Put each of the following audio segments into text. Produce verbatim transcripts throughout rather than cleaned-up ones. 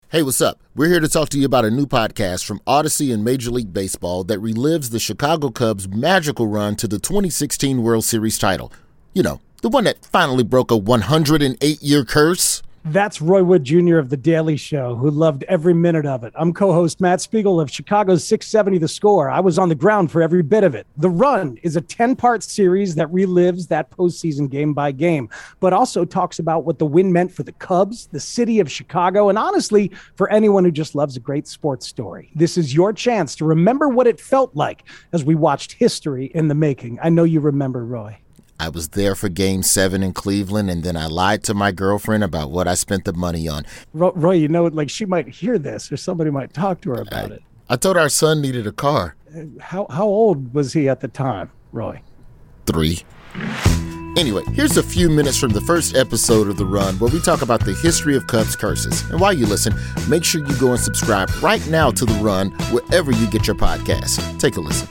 Hey, what's up? We're here to talk to you about a new podcast from Odyssey and Major League Baseball that relives the Chicago Cubs' magical run to the twenty sixteen World Series title. You know, the one that finally broke a one hundred eight year curse. That's Roy Wood Junior of The Daily Show, who loved every minute of it. I'm co-host Matt Spiegel of Chicago's six seventy The Score. I was on the ground for every bit of it. The Run is a ten-part series that relives that postseason game by game, but also talks about what the win meant for the Cubs, the city of Chicago, and honestly, for anyone who just loves a great sports story. This is your chance to remember what it felt like as we watched history in the making. I know you remember, Roy. I was there for game seven in Cleveland, and then I lied to my girlfriend about what I spent the money on. Roy, you know, like she might hear this or somebody might talk to her about I, it. I told her our son needed a car. How how old was he at the time, Roy? Three. Anyway, here's a few minutes from the first episode of The Run where we talk about the history of Cubs curses. And while you listen, make sure you go and subscribe right now to The Run wherever you get your podcasts. Take a listen.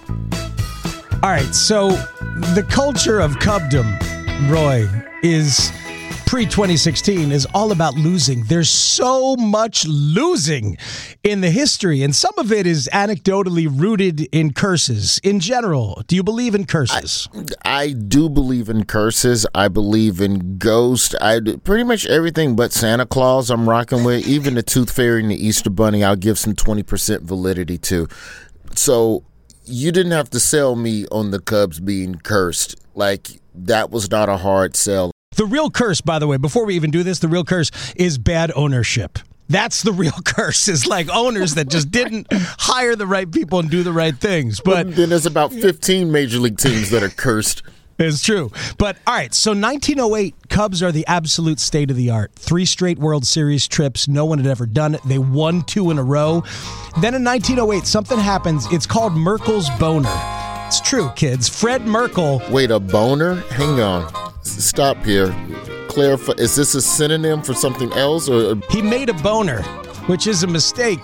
All right, so the culture of Cubdom, Roy, is pre twenty sixteen is all about losing. There's so much losing in the history, and some of it is anecdotally rooted in curses. In general, do you believe in curses? I, I do believe in curses. I believe in ghosts. I do, pretty much everything but Santa Claus I'm rocking with. Even the Tooth Fairy and the Easter Bunny, I'll give some twenty percent validity to. So you didn't have to sell me on the Cubs being cursed. Like, that was not a hard sell. The real curse, by the way, before we even do this, the real curse is bad ownership. That's the real curse, is like owners that just didn't hire the right people and do the right things. But well, then there's about fifteen major league teams that are cursed. It's true. But, all right, so nineteen oh eight, Cubs are the absolute state of the art. Three straight World Series trips. No one had ever done it. They won two in a row. Then in nineteen oh eight, something happens. It's called Merkel's boner. It's true, kids. Fred Merkle. Wait, a boner? Hang on. Stop here. Clarify. Is this a synonym for something else? Or he made a boner, which is a mistake.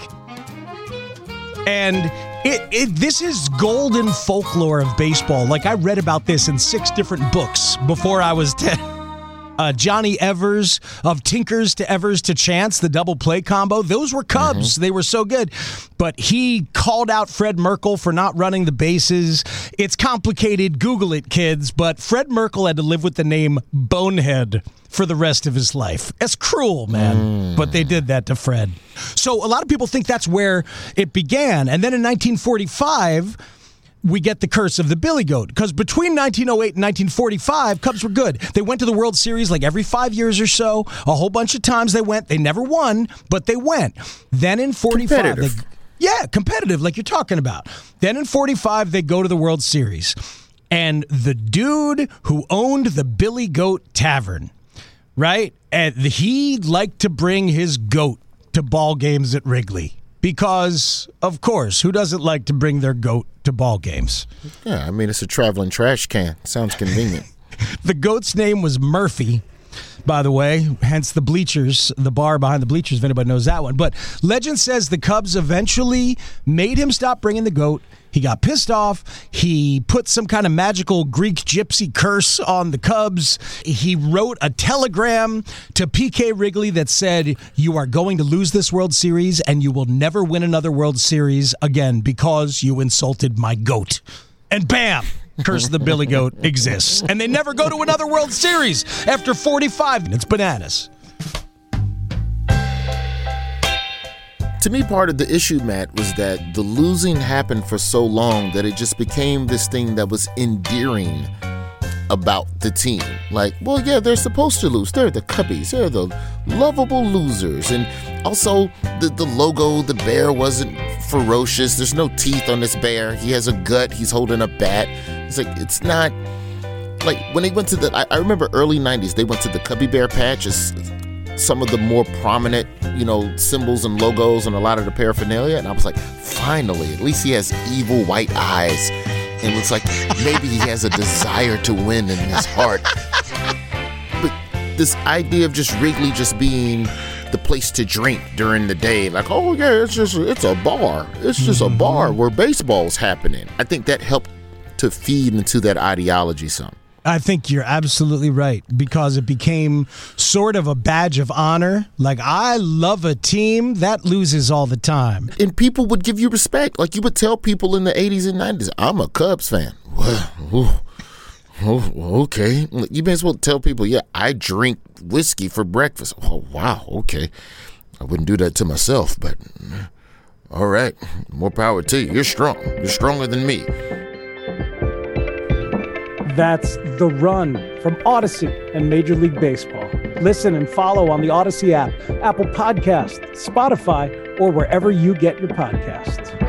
And It, it this is golden folklore of baseball. Like, I read about this in six different books before I was ten. Uh, Johnny Evers, of Tinkers to Evers to Chance, the double play combo. Those were Cubs. Mm-hmm. They were so good. But he called out Fred Merkle for not running the bases. It's complicated. Google it, kids. But Fred Merkle had to live with the name Bonehead for the rest of his life. It's cruel, man. Mm. But they did that to Fred. So a lot of people think that's where it began. And then in nineteen forty-five, we get the curse of the Billy Goat. Because between nineteen oh eight and nineteen forty-five, Cubs were good. They went to the World Series like every five years or so. A whole bunch of times they went. They never won, but they went. Then in forty-five, they, yeah, competitive, like you're talking about. Then in forty-five, they go to the World Series. And the dude who owned the Billy Goat Tavern, right? And he liked to bring his goat to ball games at Wrigley. Because, of course, who doesn't like to bring their goat to ball games? Yeah, I mean, it's a traveling trash can. Sounds convenient. The goat's name was Murphy, by the way, hence the bleachers, the bar behind the bleachers, if anybody knows that one. But legend says the Cubs eventually made him stop bringing the goat. He got pissed off. He put some kind of magical Greek gypsy curse on the Cubs. He wrote a telegram to P K Wrigley that said, you are going to lose this World Series and you will never win another World Series again because you insulted my goat. And bam! Curse of the Billy Goat exists. And they never go to another World Series after forty-five. It's bananas. To me, part of the issue, Matt, was that the losing happened for so long that it just became this thing that was endearing about the team. Like, well, yeah, they're supposed to lose. They're the Cubbies. They're the lovable losers. And also, the, the logo, the bear wasn't ferocious. There's no teeth on this bear. He has a gut. He's holding a bat. It's like, it's not... Like, when they went to the... I, I remember early nineties, they went to the Cubby Bear patch as some of the more prominent, you know, symbols and logos and a lot of the paraphernalia. And I was like, finally, at least he has evil white eyes. And looks like maybe he has a desire to win in his heart. But this idea of just Wrigley just being the place to drink during the day, like, oh yeah, it's just it's a bar. It's just mm-hmm. a bar where baseball's happening. I think that helped to feed into that ideology some. I think you're absolutely right, because it became sort of a badge of honor. Like, I love a team that loses all the time. And people would give you respect. Like, you would tell people in the eighties and nineties, I'm a Cubs fan. Well, oh, okay. You may as well tell people, yeah, I drink whiskey for breakfast. Oh, wow, okay. I wouldn't do that to myself, but all right. More power to you. You're strong. You're stronger than me. That's The Run from Odyssey and Major League Baseball. Listen and follow on the Odyssey app, Apple Podcasts, Spotify, or wherever you get your podcasts.